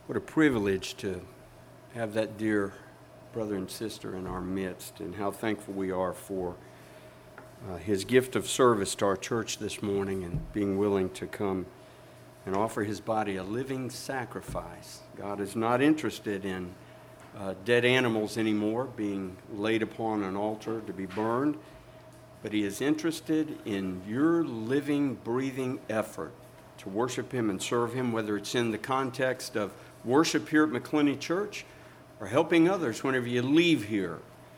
What a privilege to have that dear brother and sister in our midst, and how thankful we are for his gift of service to our church this morning and being willing to come and offer his body a living sacrifice. God is not interested in dead animals anymore being laid upon an altar to be burned, but he is interested in your living, breathing effort to worship him and serve him, whether it's in the context of worship here at McClenny Church or helping others whenever you leave here.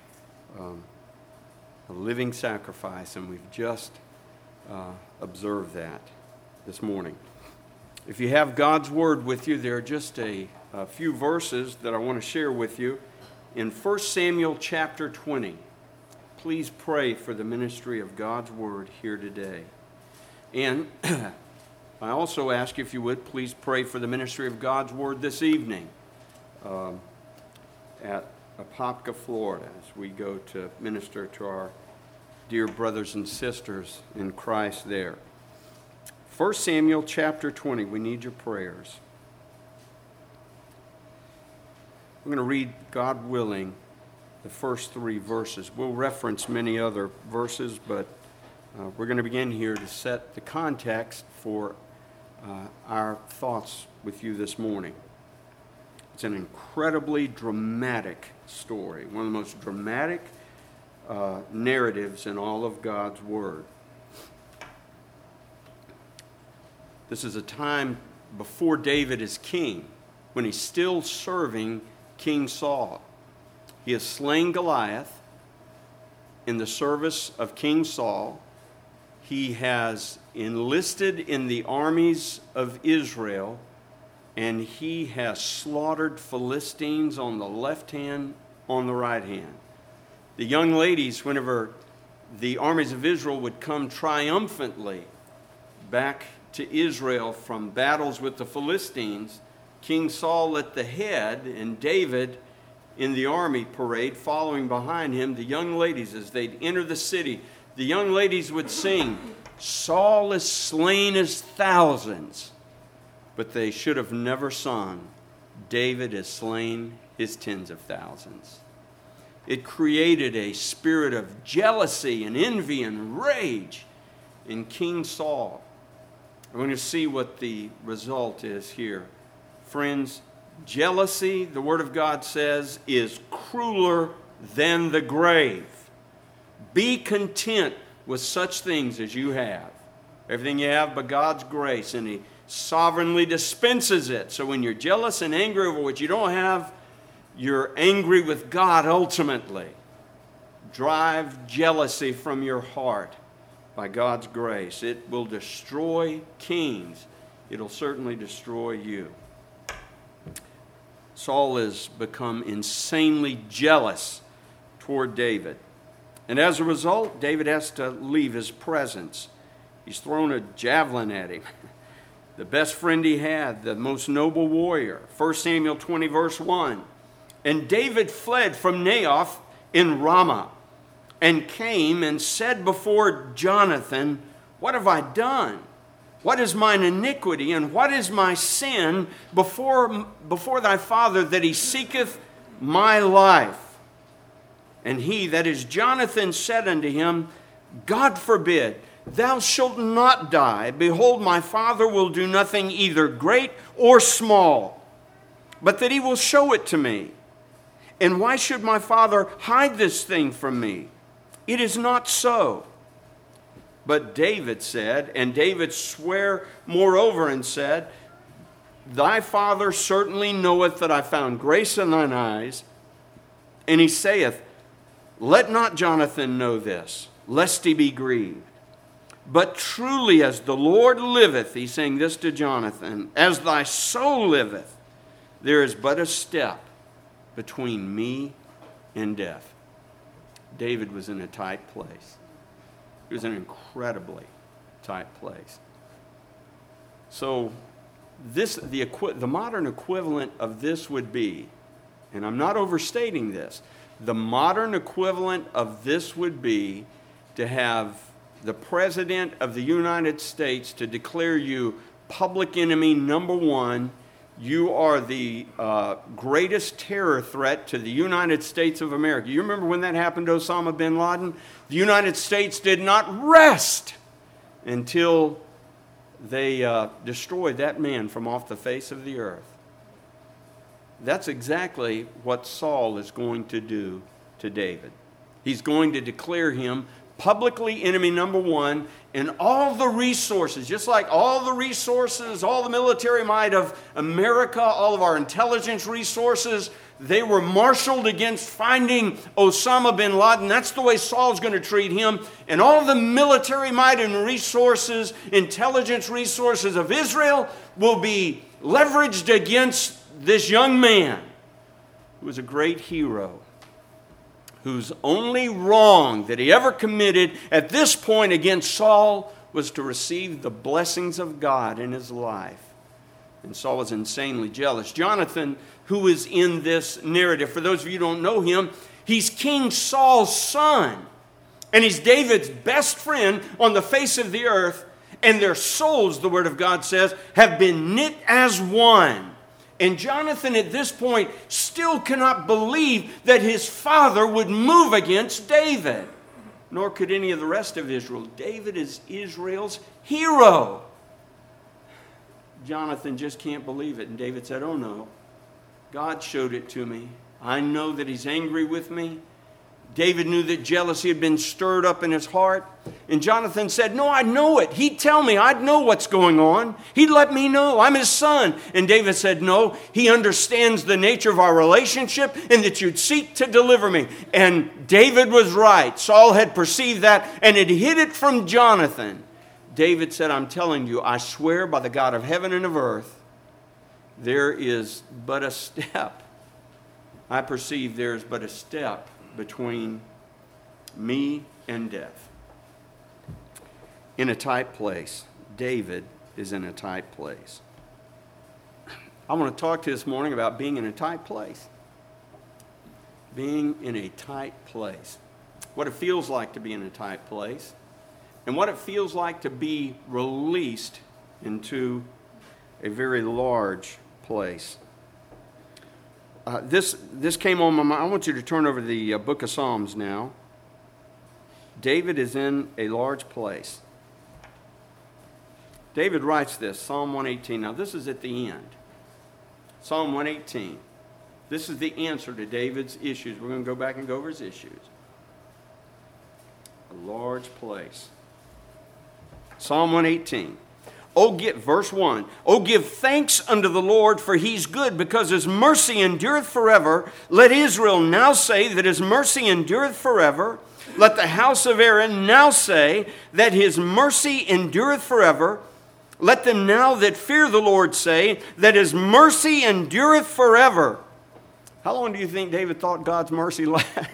A living sacrifice, and we've just observed that this morning. If you have God's Word with you, there are just a few verses that I want to share with you. In 1 Samuel chapter 20, please pray for the ministry of God's Word here today. And I also ask, if you would, please pray for the ministry of God's Word this evening at Apopka, Florida, as we go to minister to our dear brothers and sisters in Christ there. 1 Samuel chapter 20, we need your prayers. I'm going to read, God willing, the first 3 verses. We'll reference many other verses, but we're going to begin here to set the context for our thoughts with you this morning. It's an incredibly dramatic story, one of the most dramatic narratives in all of God's Word. This is a time before David is king, when he's still serving King Saul. He has slain Goliath in the service of King Saul. He has enlisted in the armies of Israel, and he has slaughtered Philistines on the left hand, on the right hand. The young ladies, whenever the armies of Israel would come triumphantly back to Israel from battles with the Philistines, King Saul at the head and David in the army parade following behind him, the young ladies, as they'd enter the city, the young ladies would sing, "Saul is slain as thousands," but they should have never sung, "David has slain his tens of thousands." It created a spirit of jealousy and envy and rage in King Saul. We're going to see what the result is here. Friends, jealousy, the Word of God says, is crueler than the grave. Be content with such things as you have. Everything you have but God's grace, and He sovereignly dispenses it. So when you're jealous and angry over what you don't have, you're angry with God ultimately. Drive jealousy from your heart by God's grace. It will destroy kings. It'll certainly destroy you. Saul has become insanely jealous toward David. And as a result, David has to leave his presence. He's thrown a javelin at him. The best friend he had, the most noble warrior. 1 Samuel 20, verse 1. And David fled from Naioth in Ramah, and came and said before Jonathan, "What have I done? What is mine iniquity, and what is my sin before thy father, that he seeketh my life?" And he, that is Jonathan, said unto him, "God forbid, thou shalt not die. Behold, my father will do nothing either great or small, but that he will show it to me. And why should my father hide this thing from me? It is not so." But David said, and David sware moreover and said, "Thy father certainly knoweth that I found grace in thine eyes." And he saith, "Let not Jonathan know this, lest he be grieved. But truly as the Lord liveth," he's saying this to Jonathan, "as thy soul liveth, there is but a step between me and death." David was in a tight place. It was an incredibly tight place. So the modern equivalent of this would be, and I'm not overstating this, the modern equivalent of this would be to have the President of the United States to declare you public enemy number one You are the greatest terror threat to the United States of America. You remember when that happened to Osama bin Laden? The United States did not rest until they destroyed that man from off the face of the earth. That's exactly what Saul is going to do to David. He's going to declare him publicly enemy number one, and all the resources, just like all the resources, all the military might of America, all of our intelligence resources, they were marshaled against finding Osama bin Laden. That's the way Saul's going to treat him. And all the military might and resources, intelligence resources of Israel will be leveraged against this young man who was a great hero, whose only wrong that he ever committed at this point against Saul was to receive the blessings of God in his life. And Saul was insanely jealous. Jonathan, who is in this narrative, for those of you who don't know him, he's King Saul's son. And he's David's best friend on the face of the earth. And their souls, the Word of God says, have been knit as one. And Jonathan at this point still cannot believe that his father would move against David. Nor could any of the rest of Israel. David is Israel's hero. Jonathan just can't believe it. And David said, "Oh no, God showed it to me. I know that he's angry with me." David knew that jealousy had been stirred up in his heart. And Jonathan said, "No, I know it. He'd tell me. I'd know what's going on. He'd let me know. I'm his son." And David said, "No, he understands the nature of our relationship and that you'd seek to deliver me." And David was right. Saul had perceived that and had hid it from Jonathan. David said, "I'm telling you, I swear by the God of heaven and of earth, there is but a step. I perceive there is but a step between me and death." In a tight place. David is in a tight place. I want to talk to you this morning about being in a tight place. Being in a tight place. What it feels like to be in a tight place. And what it feels like to be released into a very large place. This came on my mind. I want you to turn over to the book of Psalms now. David is in a large place. David writes this, Psalm 118. Now this is at the end. Psalm 118. This is the answer to David's issues. We're going to go back and go over his issues. A large place. Psalm 118. Verse 1. "Oh, give thanks unto the Lord, for he's good, because his mercy endureth forever. Let Israel now say that his mercy endureth forever. Let the house of Aaron now say that his mercy endureth forever. Let them now that fear the Lord say that his mercy endureth forever." How long do you think David thought God's mercy lasted?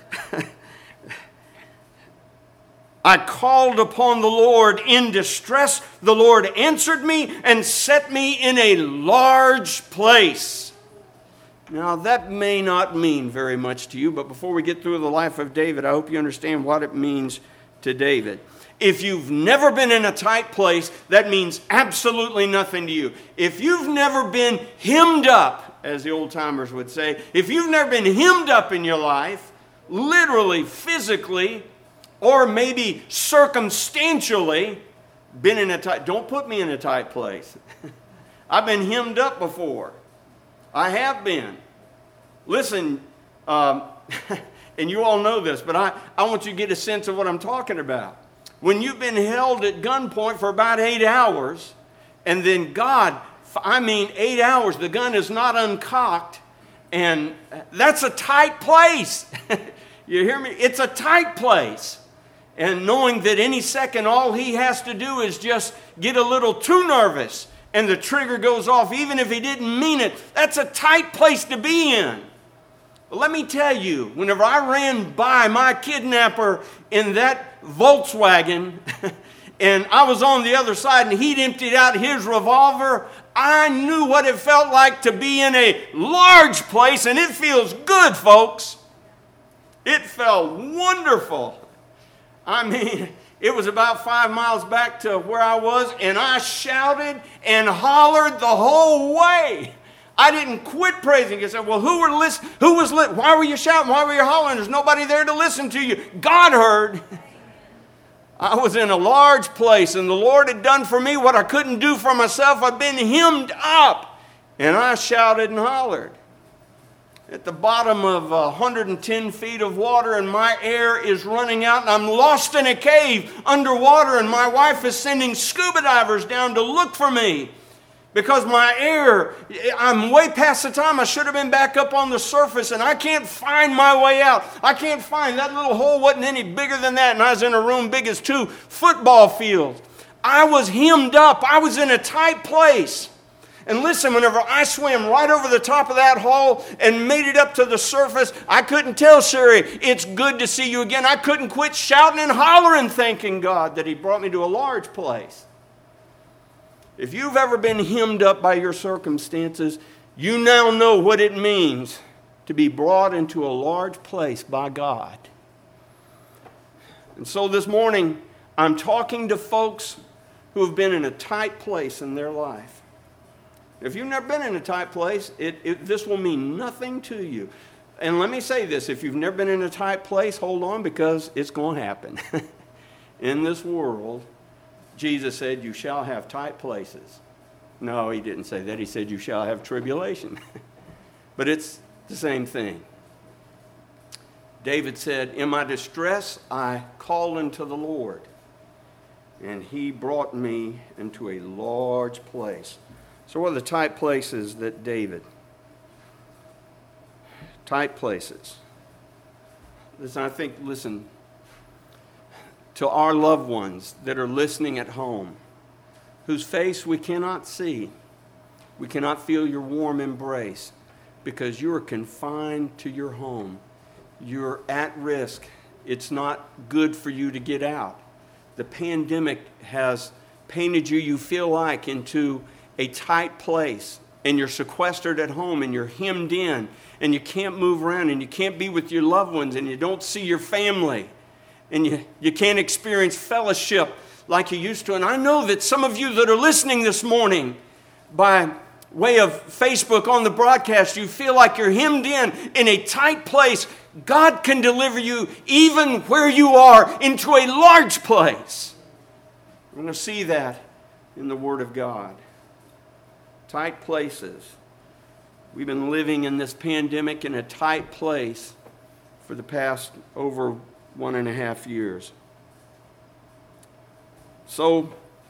"I called upon the Lord in distress. The Lord answered me and set me in a large place." Now, that may not mean very much to you, but before we get through the life of David, I hope you understand what it means to David. If you've never been in a tight place, that means absolutely nothing to you. If you've never been hemmed up, as the old timers would say, if you've never been hemmed up in your life, literally, physically, or maybe circumstantially, been in a tight... Don't put me in a tight place. I've been hemmed up before. I have been. Listen, and you all know this, but I want you to get a sense of what I'm talking about. When you've been held at gunpoint for about 8 hours, and then 8 hours, the gun is not uncocked, and that's a tight place. You hear me? It's a tight place. And knowing that any second all he has to do is just get a little too nervous and the trigger goes off, even if he didn't mean it, that's a tight place to be in. But let me tell you, whenever I ran by my kidnapper in that Volkswagen and I was on the other side and he'd emptied out his revolver, I knew what it felt like to be in a large place, and it feels good, folks. It felt wonderful. I mean, It was about 5 miles back to where I was, and I shouted and hollered the whole way. I didn't quit praising. I said, well, who was listening? Why were you shouting? Why were you hollering? There's nobody there to listen to you. God heard. I was in a large place, and the Lord had done for me what I couldn't do for myself. I'd been hemmed up, and I shouted and hollered. At the bottom of 110 feet of water, and my air is running out, and I'm lost in a cave underwater, and my wife is sending scuba divers down to look for me because my air, I'm way past the time I should have been back up on the surface, and I can't find my way out. I can't find, that little hole wasn't any bigger than that, and I was in a room big as 2 football fields. I was hemmed up. I was in a tight place. And listen, whenever I swam right over the top of that hole and made it up to the surface, I couldn't tell Sherry, it's good to see you again. I couldn't quit shouting and hollering, thanking God that He brought me to a large place. If you've ever been hemmed up by your circumstances, you now know what it means to be brought into a large place by God. And so this morning, I'm talking to folks who have been in a tight place in their life. If you've never been in a tight place, this will mean nothing to you. And let me say this, if you've never been in a tight place, hold on, because it's going to happen. In this world, Jesus said, you shall have tight places. No, He didn't say that. He said, you shall have tribulation. But it's the same thing. David said, in my distress, I called unto the Lord, and He brought me into a large place. So what are the tight places that David? Tight places. Listen, to our loved ones that are listening at home, whose face we cannot see, we cannot feel your warm embrace because you are confined to your home. You're at risk. It's not good for you to get out. The pandemic has painted you feel like, into a tight place, and you're sequestered at home, and you're hemmed in, and you can't move around, and you can't be with your loved ones, and you don't see your family, and you can't experience fellowship like you used to. And I know that some of you that are listening this morning by way of Facebook on the broadcast, you feel like you're hemmed in a tight place. God can deliver you even where you are into a large place. We're going to see that in the Word of God. Tight places. We've been living in this pandemic in a tight place for the past over 1.5 years. So,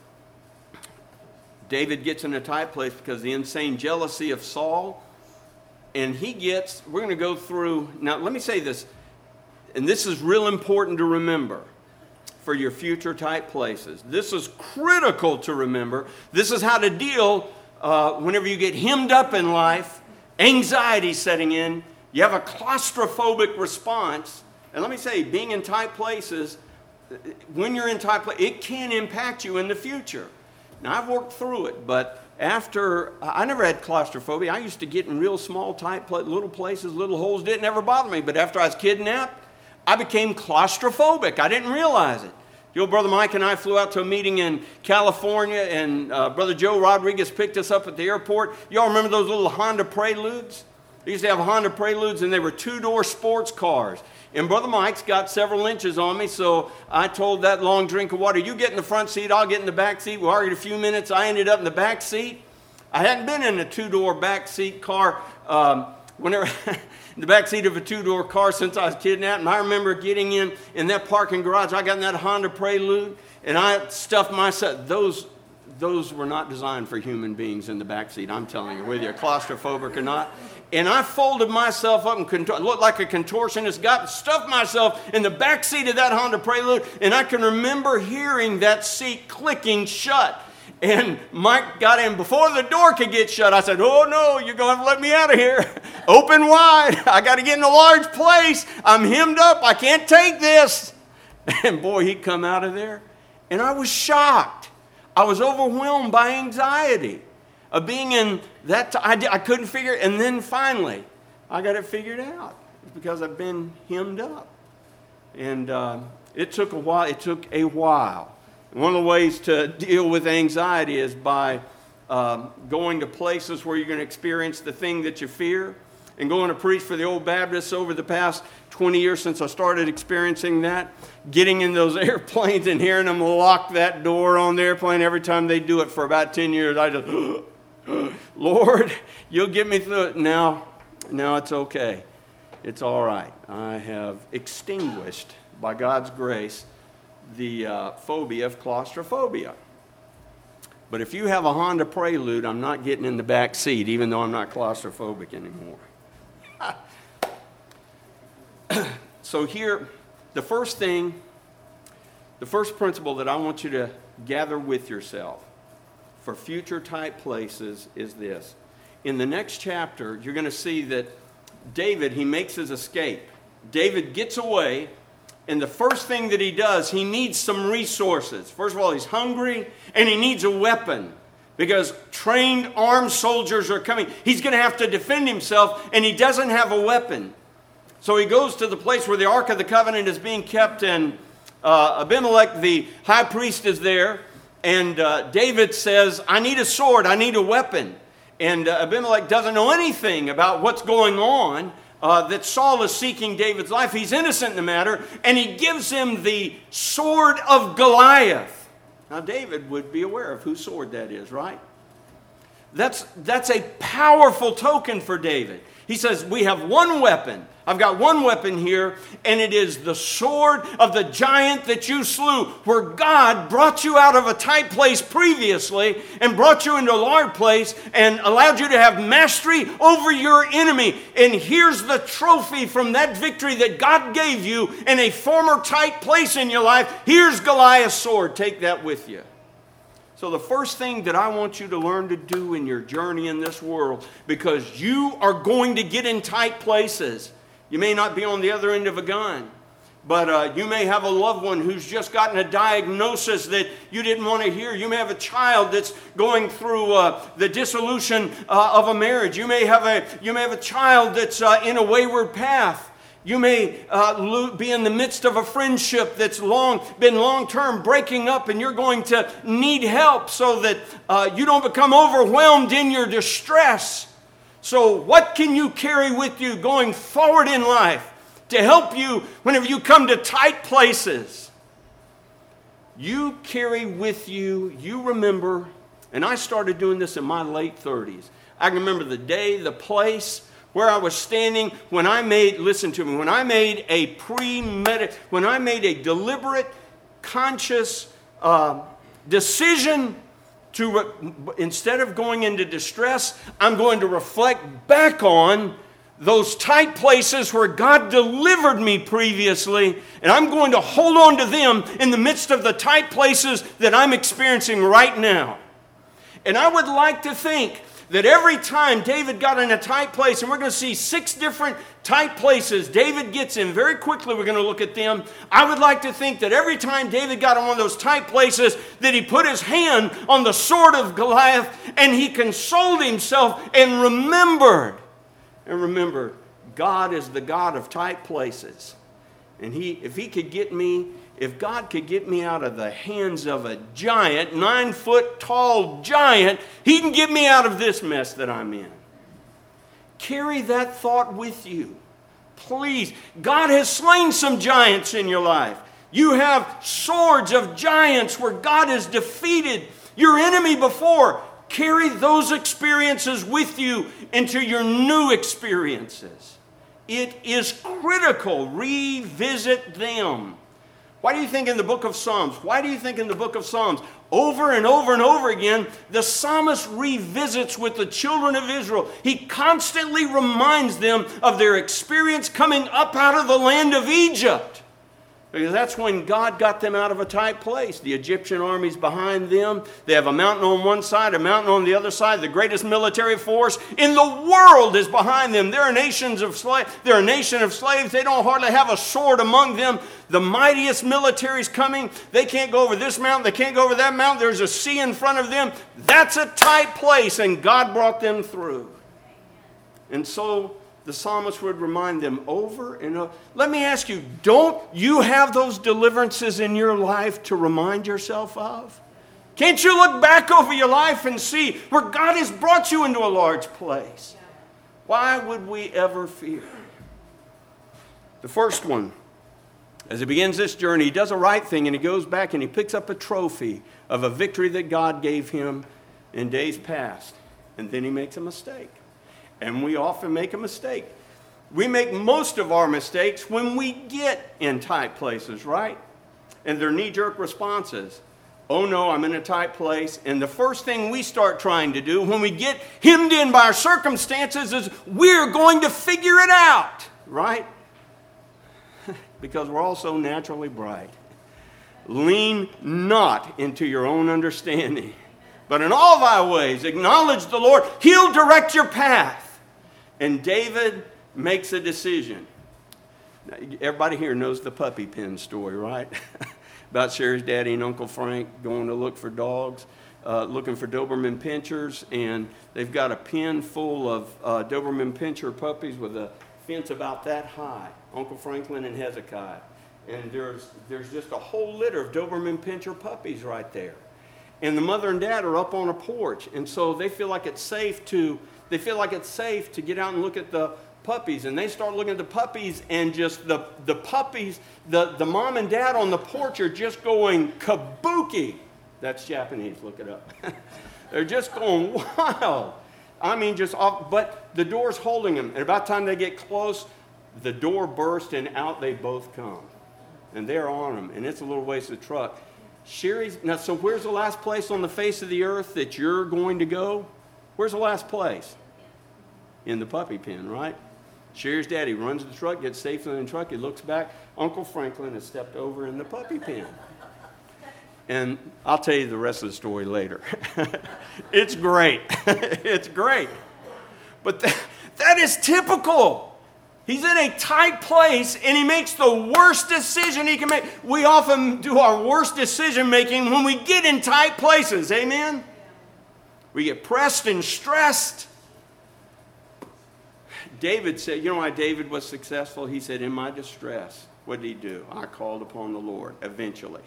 David gets in a tight place because of the insane jealousy of Saul. And we're going to go through, now let me say this, and this is real important to remember for your future tight places. This is critical to remember. This is how to deal whenever you get hemmed up in life, anxiety setting in, you have a claustrophobic response. And let me say, being in tight places, when you're in tight places, it can impact you in the future. Now, I've worked through it, but I never had claustrophobia. I used to get in real small, tight, little places, little holes, didn't ever bother me. But after I was kidnapped, I became claustrophobic. I didn't realize it. The old Brother Mike and I flew out to a meeting in California, and Brother Joe Rodriguez picked us up at the airport. Y'all remember those little Honda Preludes? They used to have Honda Preludes, and they were 2-door sports cars. And Brother Mike's got several inches on me, so I told that long drink of water, you get in the front seat, I'll get in the back seat. We argued a few minutes. I ended up in the back seat. I hadn't been in a 2-door back seat car whenever in the back seat of a 2-door car since I was kidnapped. And I remember getting in that parking garage. I got in that Honda Prelude, and I stuffed myself. Those were not designed for human beings in the back seat, I'm telling you, whether you're claustrophobic or not. And I folded myself up and looked like a contortionist, stuffed myself in the back seat of that Honda Prelude, and I can remember hearing that seat clicking shut. And Mike got in before the door could get shut. I said, oh no, you're going to let me out of here. Open wide. I got to get in a large place. I'm hemmed up. I can't take this. And boy, he'd come out of there. And I was shocked. I was overwhelmed by anxiety of being in that. I couldn't figure it. And then finally, I got it figured out. It's because I've been hemmed up. And It took a while. It took a while. One of the ways to deal with anxiety is by going to places where you're going to experience the thing that you fear. And going to preach for the Old Baptists over the past 20 years since I started experiencing that, getting in those airplanes and hearing them lock that door on the airplane every time they do it for about 10 years, I just, Lord, you'll get me through it. Now it's okay. It's all right. I have extinguished, by God's grace, the phobia of claustrophobia. But if you have a Honda Prelude, I'm not getting in the back seat, even though I'm not claustrophobic anymore. So here, the first principle that I want you to gather with yourself for future type places is this. In the next chapter, you're going to see that David, he makes his escape. David gets away, and the first thing that he does, he needs some resources. First of all, he's hungry, and he needs a weapon. Because trained armed soldiers are coming. He's going to have to defend himself, and he doesn't have a weapon. So he goes to the place where the Ark of the Covenant is being kept, and Abimelech, the high priest, is there. And David says, I need a sword, I need a weapon. And Abimelech doesn't know anything about what's going on, that Saul is seeking David's life. He's innocent in the matter, and he gives him the sword of Goliath. Now, David would be aware of whose sword that is, right? That's a powerful token for David. He says, we have one weapon. I've got one weapon here, and it is the sword of the giant that you slew, where God brought you out of a tight place previously and brought you into a large place and allowed you to have mastery over your enemy. And here's the trophy from that victory that God gave you in a former tight place in your life. Here's Goliath's sword. Take that with you. So the first thing that I want you to learn to do in your journey in this world, because you are going to get in tight places. You may not be on the other end of a gun, but you may have a loved one who's just gotten a diagnosis that you didn't want to hear. You may have a child that's going through the dissolution of a marriage. You may have a child that's in a wayward path. You may be in the midst of a friendship that's been long-term breaking up, and you're going to need help so that you don't become overwhelmed in your distress. So what can you carry with you going forward in life to help you whenever you come to tight places? You carry with you, you remember, and I started doing this in my late 30s. I can remember the day, the place, where I was standing when I made a deliberate, conscious decision to, instead of going into distress, I'm going to reflect back on those tight places where God delivered me previously, and I'm going to hold on to them in the midst of the tight places that I'm experiencing right now. And I would like to think that every time David got in a tight place, and we're going to see 6 different tight places David gets in very quickly, we're going to look at them. I would like to think that every time David got in one of those tight places, that he put his hand on the sword of Goliath and he consoled himself and remembered. And remember, God is the God of tight places. And if God could get me out of the hands of a giant, 9-foot tall giant, he can get me out of this mess that I'm in. Carry that thought with you. Please. God has slain some giants in your life. You have swords of giants where God has defeated your enemy before. Carry those experiences with you into your new experiences. It is critical. Revisit them. Why do you think in the book of Psalms, over and over and over again, the psalmist revisits with the children of Israel? He constantly reminds them of their experience coming up out of the land of Egypt. Because that's when God got them out of a tight place. The Egyptian army's behind them. They have a mountain on one side, a mountain on the other side. The greatest military force in the world is behind them. They're a nation of slaves. They don't hardly have a sword among them. The mightiest military's coming. They can't go over this mountain. They can't go over that mountain. There's a sea in front of them. That's a tight place, and God brought them through. And so the psalmist would remind them over and over. Let me ask you, don't you have those deliverances in your life to remind yourself of? Can't you look back over your life and see where God has brought you into a large place? Why would we ever fear? The first one, as he begins this journey, he does a right thing and he goes back and he picks up a trophy of a victory that God gave him in days past. And then he makes a mistake. And we often make a mistake. We make most of our mistakes when we get in tight places, right? And they're knee-jerk responses. Oh no, I'm in a tight place. And the first thing we start trying to do when we get hemmed in by our circumstances is we're going to figure it out, right? Because we're all so naturally bright. Lean not into your own understanding, but in all thy ways acknowledge the Lord. He'll direct your path. And David makes a decision. Now, everybody here knows the puppy pen story, right? About Sherry's daddy and Uncle Frank going to look for dogs, looking for Doberman Pinschers, and they've got a pen full of Doberman Pinscher puppies with a fence about that high, Uncle Franklin and Hezekiah. And there's just a whole litter of Doberman Pinscher puppies right there. And the mother and dad are up on a porch, and so they feel like it's safe to get out and look at the puppies. And they start looking at the puppies, and just the puppies, the mom and dad on the porch are just going kabuki. That's Japanese, look it up. They're just going wild. I mean, just off, but the door's holding them. And about the time they get close, the door bursts and out they both come. And they're on them, and it's a little ways to the truck. Now, so where's the last place on the face of the earth that you're going to go? Where's the last place? In the puppy pen, right? Sherry's daddy runs to the truck, gets safely in the truck. He looks back. Uncle Franklin has stepped over in the puppy pen. And I'll tell you the rest of the story later. It's great. It's great. But that is typical. He's in a tight place, and he makes the worst decision he can make. We often do our worst decision making when we get in tight places. Amen? We get pressed and stressed. David said, you know why David was successful? He said, in my distress, what did he do? I called upon the Lord, eventually.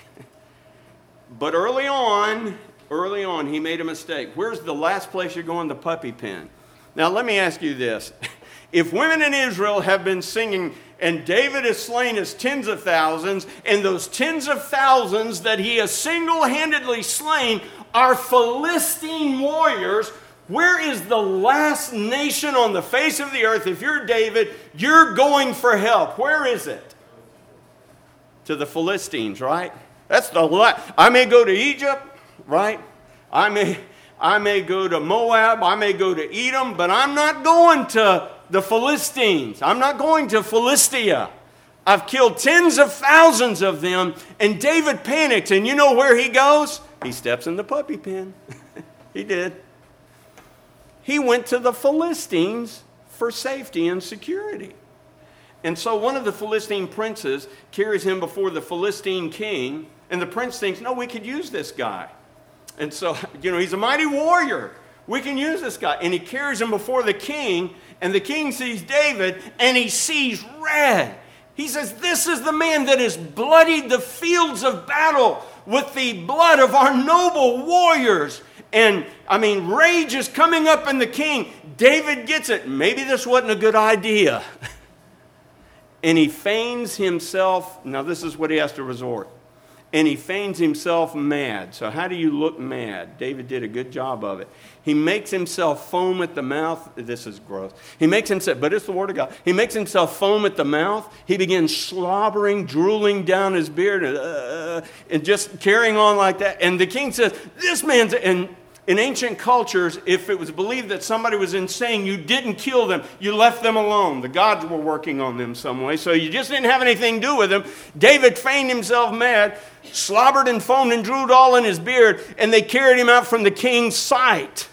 But early on, he made a mistake. Where's the last place you're going? The puppy pen. Now, let me ask you this. If women in Israel have been singing, and David has slain his tens of thousands, and those tens of thousands that he has single-handedly slain are Philistine warriors, where is the last nation on the face of the earth? If you're David, you're going for help. Where is it? To the Philistines, right? That's the last. I may go to Egypt, right? I may go to Moab. I may go to Edom, but I'm not going to the Philistines. I'm not going to Philistia. I've killed tens of thousands of them, and David panics, and you know where he goes? He steps in the puppy pen. He did. He went to the Philistines for safety and security. And so one of the Philistine princes carries him before the Philistine king, and the prince thinks, no, we could use this guy. And so, he's a mighty warrior. We can use this guy. And he carries him before the king, and the king sees David, and he sees red. He says, this is the man that has bloodied the fields of battle with the blood of our noble warriors. And, rage is coming up in the king. David gets it. Maybe this wasn't a good idea. And he feigns himself. Now, this is what he has to resort. And he feigns himself mad. So how do you look mad? David did a good job of it. He makes himself foam at the mouth. This is gross. He makes himself, but it's the word of God. He makes himself foam at the mouth. He begins slobbering, drooling down his beard, and just carrying on like that. And the king says, this man's, and in ancient cultures, if it was believed that somebody was insane, you didn't kill them. You left them alone. The gods were working on them some way, so you just didn't have anything to do with them. David feigned himself mad, slobbered and foamed and drooled all in his beard, and they carried him out from the king's sight.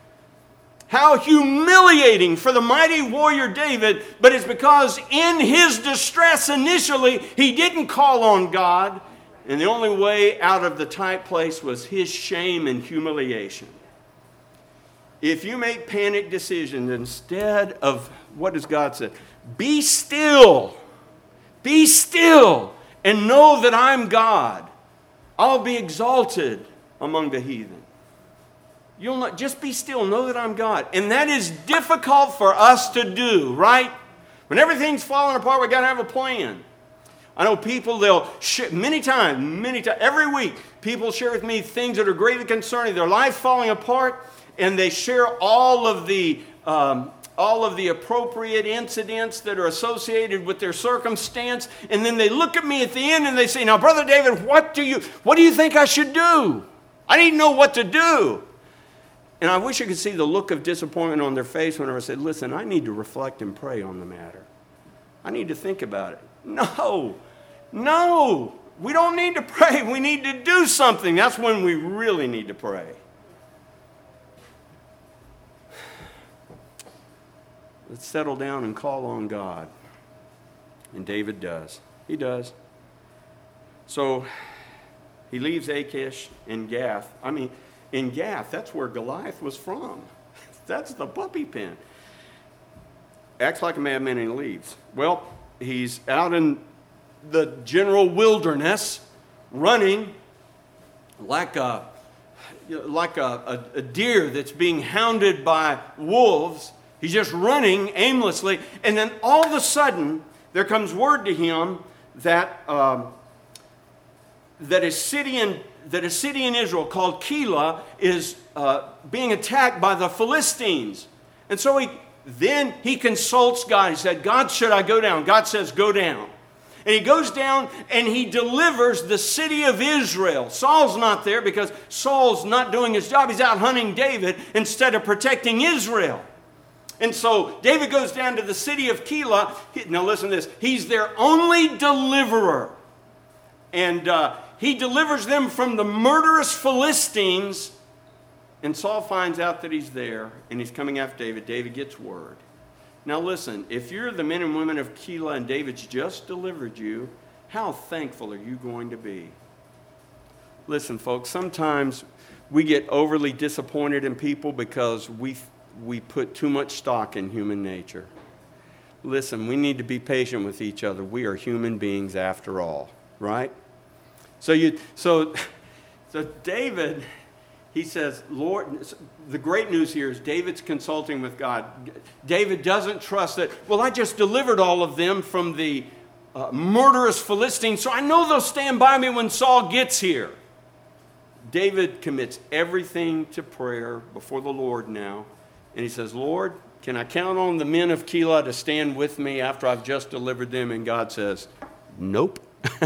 How humiliating for the mighty warrior David, but it's because in his distress initially, he didn't call on God. And the only way out of the tight place was his shame and humiliation. if you make panic decisions instead of, what does God say? Be still. Be still and know that I'm God. I'll be exalted among the heathen. You'll not just be still, know that I'm God. And that is difficult for us to do, right? When everything's falling apart, we got to have a plan. I know people, they'll share, many times, every week, people share with me things that are greatly concerning, their life falling apart, and they share all of the appropriate incidents that are associated with their circumstance, and then they look at me at the end and they say, now, Brother David, what do you think I should do? I need to know what to do. And I wish I could see the look of disappointment on their face whenever I said, listen, I need to reflect and pray on the matter. I need to think about it. No, we don't need to pray. We need to do something. That's when we really need to pray. Let's settle down and call on God. And David does. He does. So he leaves Achish and Gath. In Gath, that's where Goliath was from. That's the puppy pen. Acts like a madman and he leaves. Well, he's out in the general wilderness, running like a deer that's being hounded by wolves. He's just running aimlessly. And then all of a sudden, there comes word to him that a city in Israel called Keilah is being attacked by the Philistines. And so he consults God. He said, God, should I go down? God says, go down. And he goes down and he delivers the city of Israel. Saul's not there because Saul's not doing his job. He's out hunting David instead of protecting Israel. And so David goes down to the city of Keilah. Now listen to this. He's their only deliverer. And he delivers them from the murderous Philistines. And Saul finds out that he's there and he's coming after David. David gets word. Now listen, if you're the men and women of Keilah and David's just delivered you, how thankful are you going to be? Listen, folks, sometimes we get overly disappointed in people because we put too much stock in human nature. Listen, we need to be patient with each other. We are human beings after all, right? So David, he says, Lord, the great news here is David's consulting with God. David doesn't trust that, well, I just delivered all of them from the murderous Philistines, so I know they'll stand by me when Saul gets here. David commits everything to prayer before the Lord now. And he says, Lord, can I count on the men of Keilah to stand with me after I've just delivered them? And God says, nope.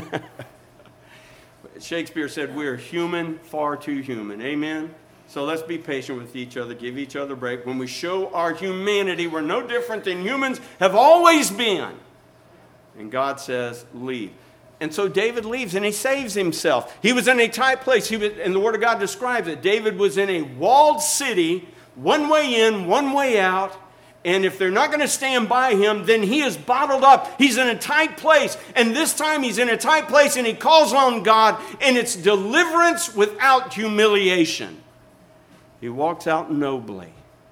Shakespeare said, we're human, far too human. Amen? So let's be patient with each other, give each other a break. When we show our humanity, we're no different than humans have always been. And God says, leave. And so David leaves and he saves himself. He was in a tight place. And the Word of God describes it. David was in a walled city, one way in, one way out. And if they're not going to stand by him, then he is bottled up. He's in a tight place. And this time he's in a tight place and he calls on God. And it's deliverance without humiliation. He walks out nobly,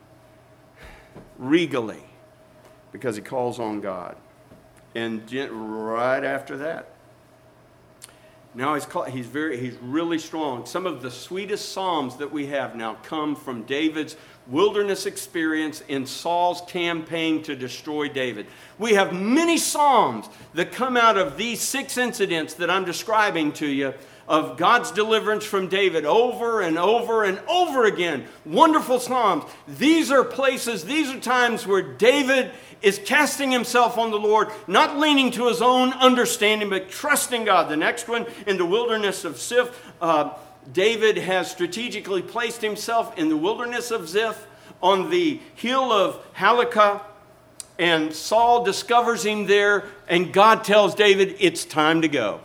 regally, because he calls on God. And right after that, now he's really strong. Some of the sweetest psalms that we have now come from David's wilderness experience in Saul's campaign to destroy David. We have many psalms that come out of these 6 incidents that I'm describing to you of God's deliverance from David over and over and over again. Wonderful psalms. These are times where David is casting himself on the Lord, not leaning to his own understanding, but trusting God. The next one, in the wilderness of Ziph, David has strategically placed himself in the wilderness of Ziph on the hill of Halakah, and Saul discovers him there, and God tells David, it's time to go.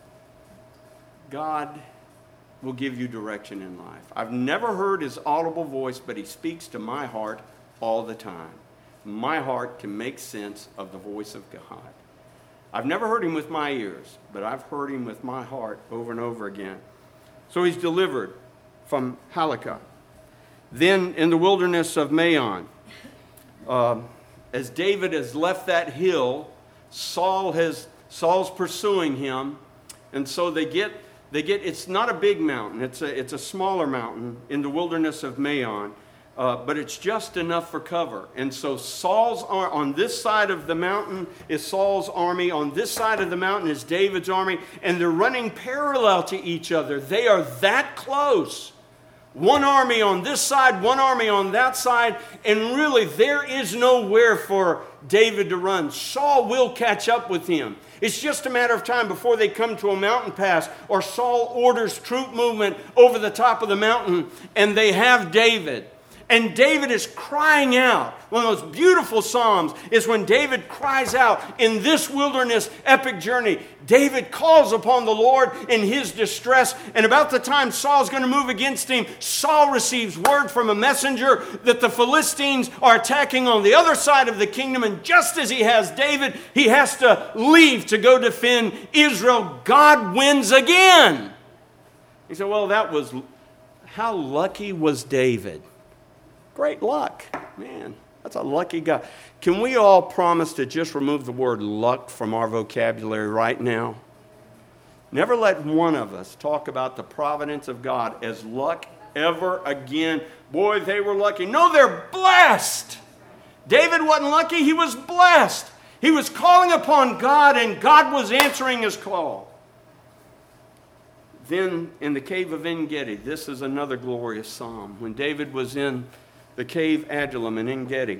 God will give you direction in life. I've never heard his audible voice, but he speaks to my heart all the time. My heart can make sense of the voice of God. I've never heard him with my ears, but I've heard him with my heart over and over again. So he's delivered from Halakah. Then in the wilderness of Maon, as David has left that hill, Saul's pursuing him, and so they get. It's not a big mountain. It's a smaller mountain in the wilderness of Maon, but it's just enough for cover. And so on this side of the mountain is Saul's army. On this side of the mountain is David's army, and they're running parallel to each other. They are that close. One army on this side, one army on that side, and really there is nowhere for David to run. Saul will catch up with him. It's just a matter of time before they come to a mountain pass, or Saul orders troop movement over the top of the mountain, and they have David. And David is crying out. One of the most beautiful psalms is when David cries out in this wilderness epic journey. David calls upon the Lord in his distress. And about the time Saul's going to move against him, Saul receives word from a messenger that the Philistines are attacking on the other side of the kingdom. And just as he has David, he has to leave to go defend Israel. God wins again. He said, well, how lucky was David? Great luck. Man, that's a lucky guy. Can we all promise to just remove the word luck from our vocabulary right now? Never let one of us talk about the providence of God as luck ever again. Boy, they were lucky. No, they're blessed. David wasn't lucky. He was blessed. He was calling upon God, and God was answering his call. Then in the cave of En-Gedi, this is another glorious psalm. When David was in the cave Adullam in En-Gedi.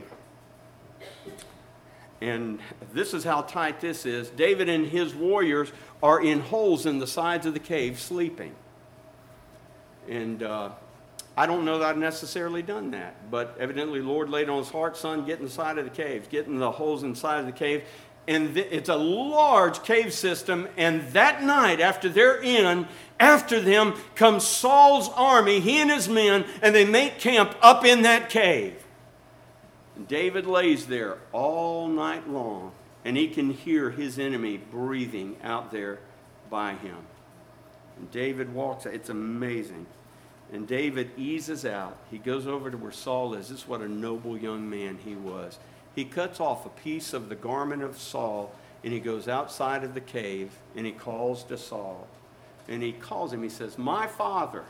And this is how tight this is. David and his warriors are in holes in the sides of the cave sleeping. And I don't know that I've necessarily done that, but evidently the Lord laid on his heart, son, get in the side of the cave, get in the holes inside of the cave. And it's a large cave system, and that night after they're in, after them comes Saul's army, he and his men, and they make camp up in that cave. And David lays there all night long, and he can hear his enemy breathing out there by him. And David walks out. It's amazing. And David eases out. He goes over to where Saul is. This is what a noble young man he was. He cuts off a piece of the garment of Saul, and he goes outside of the cave, and he calls to Saul. And he calls him. He says, my father,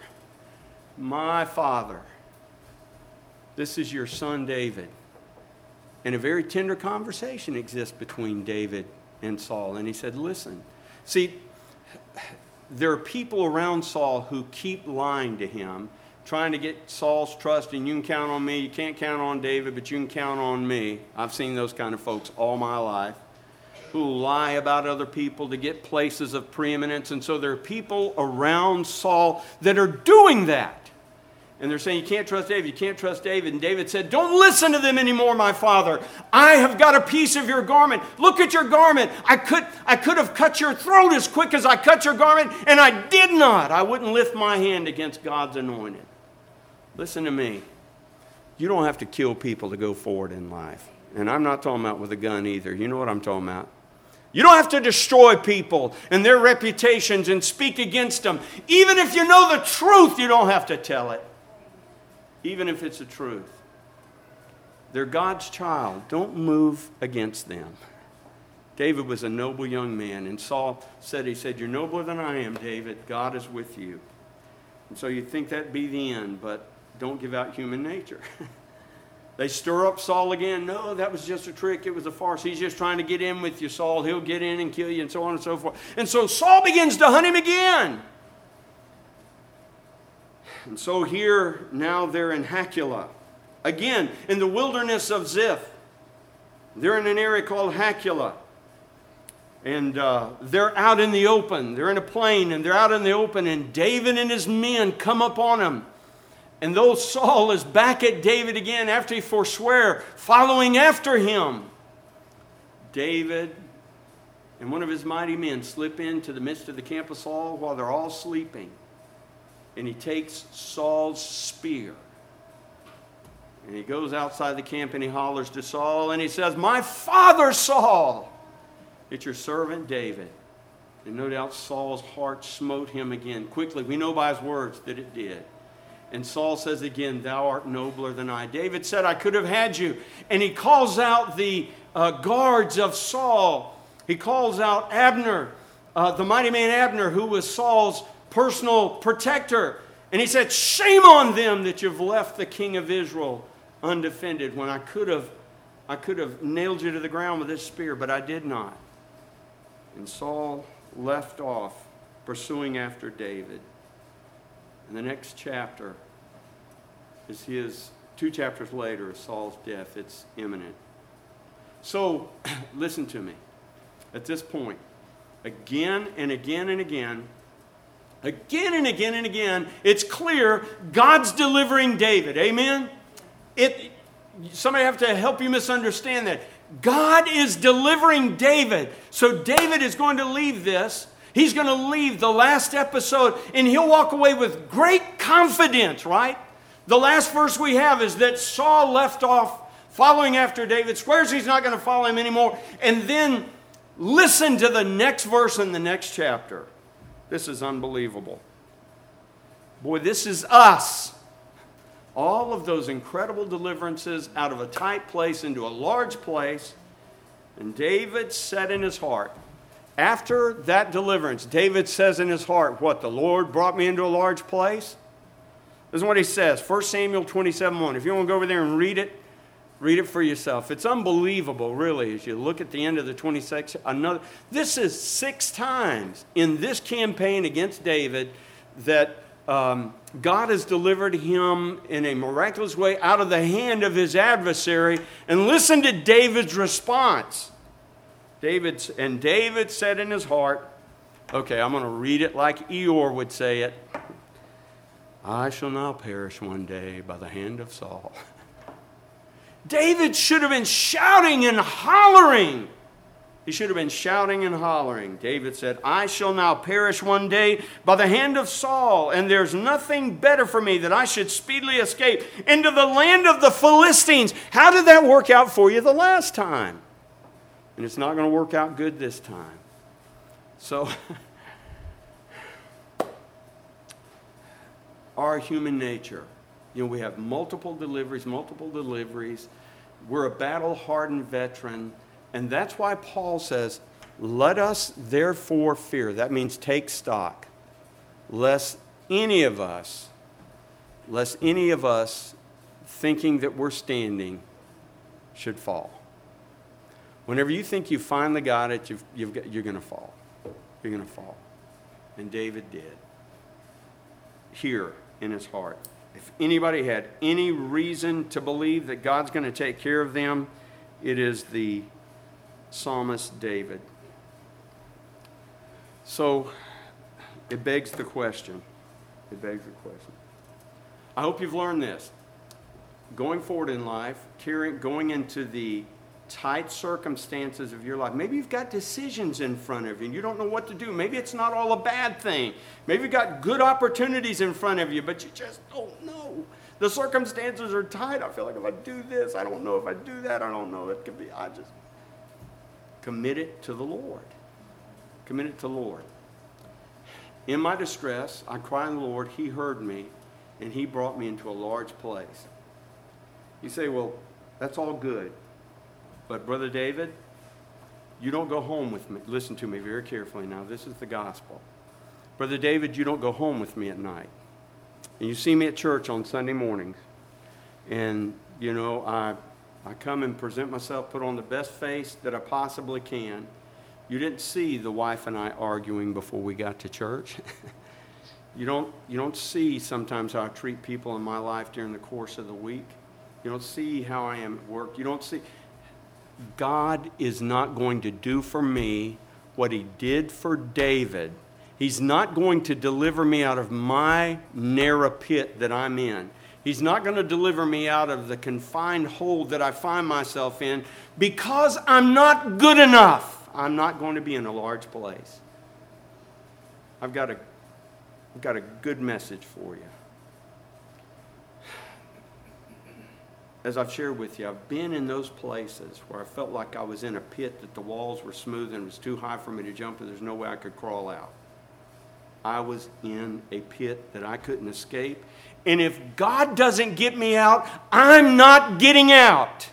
this is your son David. And a very tender conversation exists between David and Saul. And he said, listen, see, there are people around Saul who keep lying to him, trying to get Saul's trust, and you can count on me. You can't count on David, but you can count on me. I've seen those kind of folks all my life who lie about other people to get places of preeminence. And so there are people around Saul that are doing that. And they're saying, you can't trust David, you can't trust David. And David said, don't listen to them anymore, my father. I have got a piece of your garment. Look at your garment. I could have cut your throat as quick as I cut your garment, and I did not. I wouldn't lift my hand against God's anointed. Listen to me. You don't have to kill people to go forward in life. And I'm not talking about with a gun either. You know what I'm talking about. You don't have to destroy people and their reputations and speak against them. Even if you know the truth, you don't have to tell it. Even if it's the truth. They're God's child. Don't move against them. David was a noble young man. And Saul said, you're nobler than I am, David. God is with you. And so you'd think that'd be the end, but don't give out human nature. They stir up Saul again. No, that was just a trick. It was a farce. He's just trying to get in with you, Saul. He'll get in and kill you, and so on and so forth. And so Saul begins to hunt him again. And so here, now they're in Hachilah. Again, in the wilderness of Ziph. They're in an area called Hachilah. And they're out in the open. They're in a plain, and they're out in the open. And David and his men come up on them. And though Saul is back at David again after he forswear, following after him, David and one of his mighty men slip into the midst of the camp of Saul while they're all sleeping. And he takes Saul's spear. And he goes outside the camp and he hollers to Saul and he says, my father Saul, it's your servant David. And no doubt Saul's heart smote him again. Quickly, we know by his words that it did. And Saul says again, thou art nobler than I. David said, I could have had you. And he calls out the guards of Saul. He calls out Abner, the mighty man Abner, who was Saul's personal protector. And he said, shame on them that you've left the king of Israel undefended, when I could have nailed you to the ground with this spear, but I did not. And Saul left off pursuing after David. And the next chapter is his, 2 chapters later, is Saul's death. It's imminent. So, listen to me. At this point, again and again and again, it's clear God's delivering David. Amen? Somebody have to help you misunderstand that. God is delivering David. So David is going to leave this. He's going to leave the last episode, and he'll walk away with great confidence, right? The last verse we have is that Saul left off following after David, swears he's not going to follow him anymore, and then listen to the next verse in the next chapter. This is unbelievable. Boy, this is us. All of those incredible deliverances out of a tight place into a large place. And David said in his heart, after that deliverance, David says in his heart, what, the Lord brought me into a large place? This is what he says, 1 Samuel 27:1. If you want to go over there and read it for yourself. It's unbelievable, really, as you look at the end of the 26th. This is 6 times in this campaign against David that God has delivered him in a miraculous way out of the hand of his adversary. And listen to David's response. David said in his heart, okay, I'm going to read it like Eeyore would say it. I shall now perish one day by the hand of Saul. David should have been shouting and hollering. He should have been shouting and hollering. David said, I shall now perish one day by the hand of Saul, and there's nothing better for me that I should speedily escape into the land of the Philistines. How did that work out for you the last time? And it's not going to work out good this time. So, our human nature. We have multiple deliveries. We're a battle-hardened veteran. And that's why Paul says, let us therefore fear. That means take stock. Lest any of us thinking that we're standing should fall. Whenever you think you finally got it, you're going to fall. You're going to fall. And David did. Here in his heart. If anybody had any reason to believe that God's going to take care of them, it is the psalmist David. So, it begs the question. I hope you've learned this. Going forward in life, going into the tight circumstances of your life. Maybe you've got decisions in front of you and you don't know what to do. Maybe it's not all a bad thing. Maybe you've got good opportunities in front of you, but you just don't know. The circumstances are tight. I feel like if I do this, I don't know. If I do that, I don't know. It could be, I just commit it to the Lord. Commit it to the Lord. In my distress, I cried to the Lord. He heard me, and He brought me into a large place. You say, well, that's all good. But Brother David, you don't go home with me. Listen to me very carefully now. This is the gospel. Brother David, you don't go home with me at night. And you see me at church on Sunday mornings. And, I come and present myself, put on the best face that I possibly can. You didn't see the wife and I arguing before we got to church. You don't see sometimes how I treat people in my life during the course of the week. You don't see how I am at work. You don't see... God is not going to do for me what He did for David. He's not going to deliver me out of my narrow pit that I'm in. He's not going to deliver me out of the confined hole that I find myself in because I'm not good enough. I'm not going to be in a large place. I've got a good message for you. As I've shared with you, I've been in those places where I felt like I was in a pit, that the walls were smooth and it was too high for me to jump and there's no way I could crawl out. I was in a pit that I couldn't escape. And if God doesn't get me out, I'm not getting out.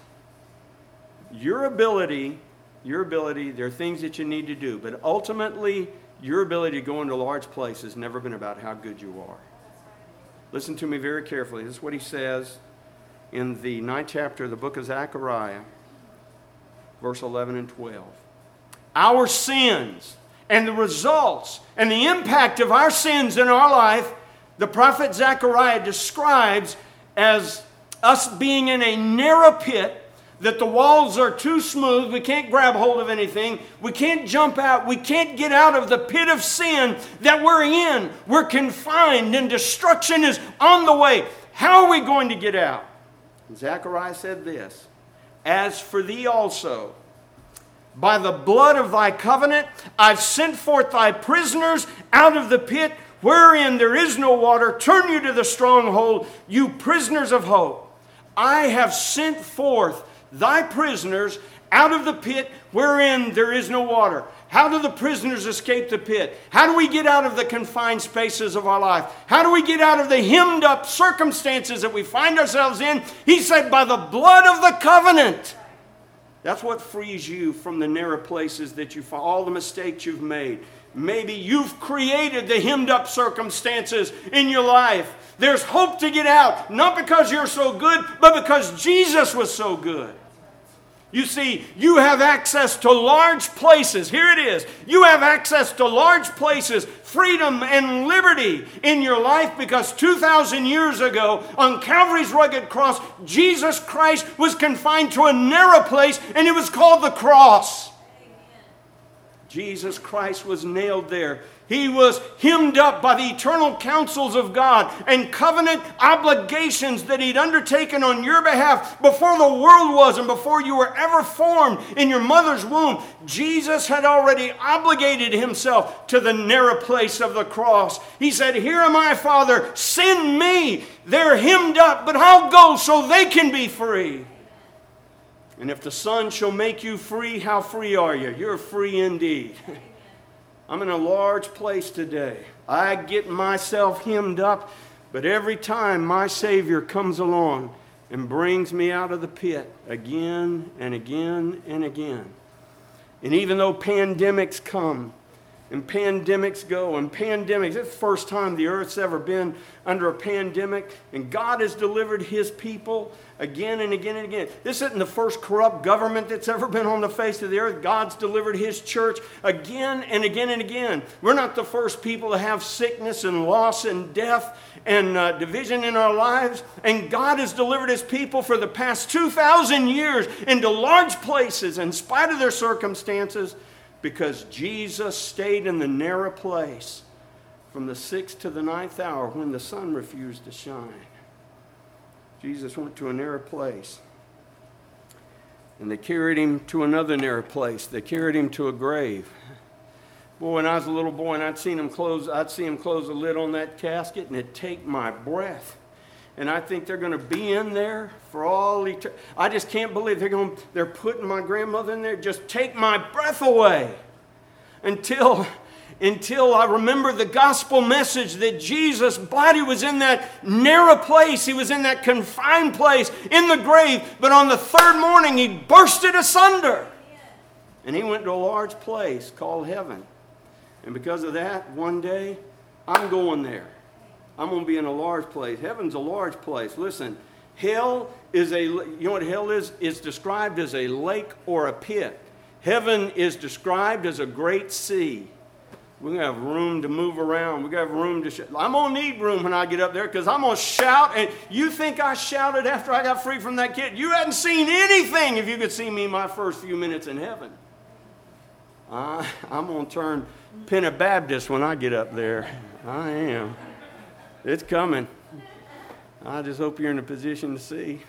Your ability, there are things that you need to do. But ultimately, your ability to go into large places has never been about how good you are. Listen to me very carefully. This is what he says in the 9th chapter of the book of Zechariah, verse 11 and 12. Our sins and the results and the impact of our sins in our life, the prophet Zechariah describes as us being in a narrow pit, that the walls are too smooth, we can't grab hold of anything, we can't jump out, we can't get out of the pit of sin that we're in. We're confined and destruction is on the way. How are we going to get out? Zechariah said this, as for thee also, by the blood of thy covenant, I've sent forth thy prisoners out of the pit wherein there is no water. Turn you to the stronghold, you prisoners of hope. I have sent forth thy prisoners out of the pit wherein there is no water. How do the prisoners escape the pit? How do we get out of the confined spaces of our life? How do we get out of the hemmed up circumstances that we find ourselves in? He said, by the blood of the covenant. That's what frees you from the narrow places that you find, all the mistakes you've made. Maybe you've created the hemmed up circumstances in your life. There's hope to get out, not because you're so good, but because Jesus was so good. You see, you have access to large places. Here it is. You have access to large places, freedom and liberty in your life because 2,000 years ago on Calvary's rugged cross, Jesus Christ was confined to a narrow place and it was called the cross. Jesus Christ was nailed there. He was hemmed up by the eternal counsels of God and covenant obligations that He'd undertaken on your behalf before the world was and before you were ever formed in your mother's womb. Jesus had already obligated Himself to the narrow place of the cross. He said, here am I, Father, send me. They're hemmed up, but I'll go so they can be free. And if the Son shall make you free, how free are you? You're free indeed. I'm in a large place today. I get myself hemmed up, but every time my Savior comes along and brings me out of the pit again and again and again. And even though pandemics come and pandemics go and pandemics, it's the first time the earth's ever been under a pandemic, and God has delivered His people again and again and again. This isn't the first corrupt government that's ever been on the face of the earth. God's delivered His church again and again and again. We're not the first people to have sickness and loss and death and division in our lives. And God has delivered His people for the past 2,000 years into large places in spite of their circumstances because Jesus stayed in the narrow place from the 6th to the 9th hour when the sun refused to shine. Jesus went to a narrow place. And they carried Him to another narrow place. They carried Him to a grave. Boy, when I was a little boy and I'd see Him close the lid on that casket and it'd take my breath. And I think they're going to be in there for all eternity. I just can't believe they're putting my grandmother in there. Just take my breath away until I remember the gospel message that Jesus' body was in that narrow place. He was in that confined place in the grave. But on the third morning, He burst it asunder. And He went to a large place called heaven. And because of that, one day, I'm going there. I'm going to be in a large place. Heaven's a large place. Listen, hell is you know what hell is? It's described as a lake or a pit. Heaven is described as a great sea. We're going to have room to move around. We're going to have room to shout. I'm going to need room when I get up there because I'm going to shout. And you think I shouted after I got free from that kid? You hadn't seen anything if you could see me my first few minutes in heaven. I'm going to turn Pentabaptist when I get up there. I am. It's coming. I just hope you're in a position to see.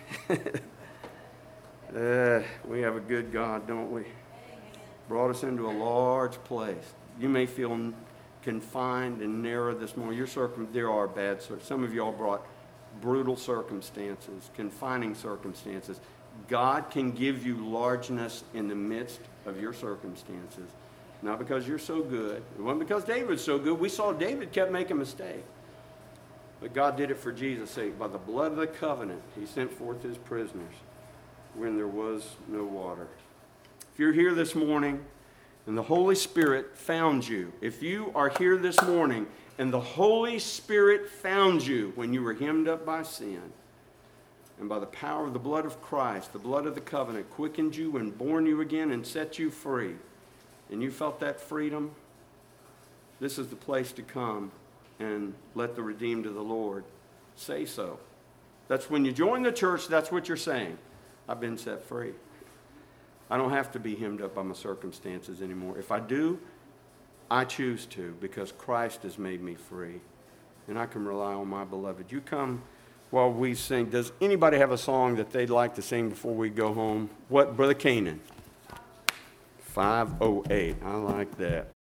We have a good God, don't we? Brought us into a large place. You may feel confined and narrow this morning. There are bad circumstances. Some of y'all brought brutal circumstances, confining circumstances. God can give you largeness in the midst of your circumstances. Not because you're so good. It wasn't because David was so good. We saw David kept making mistakes. But God did it for Jesus' sake. By the blood of the covenant, he sent forth his prisoners when there was no water. If you're here this morning and the Holy Spirit found you, if you are here this morning and the Holy Spirit found you when you were hemmed up by sin, and by the power of the blood of Christ, the blood of the covenant, quickened you and born you again and set you free, and you felt that freedom, this is the place to come and let the redeemed of the Lord say so. That's when you join the church, that's what you're saying. I've been set free. I don't have to be hemmed up by my circumstances anymore. If I do, I choose to, because Christ has made me free. And I can rely on my beloved. You come while we sing. Does anybody have a song that they'd like to sing before we go home? What, Brother Canaan? 508. I like that.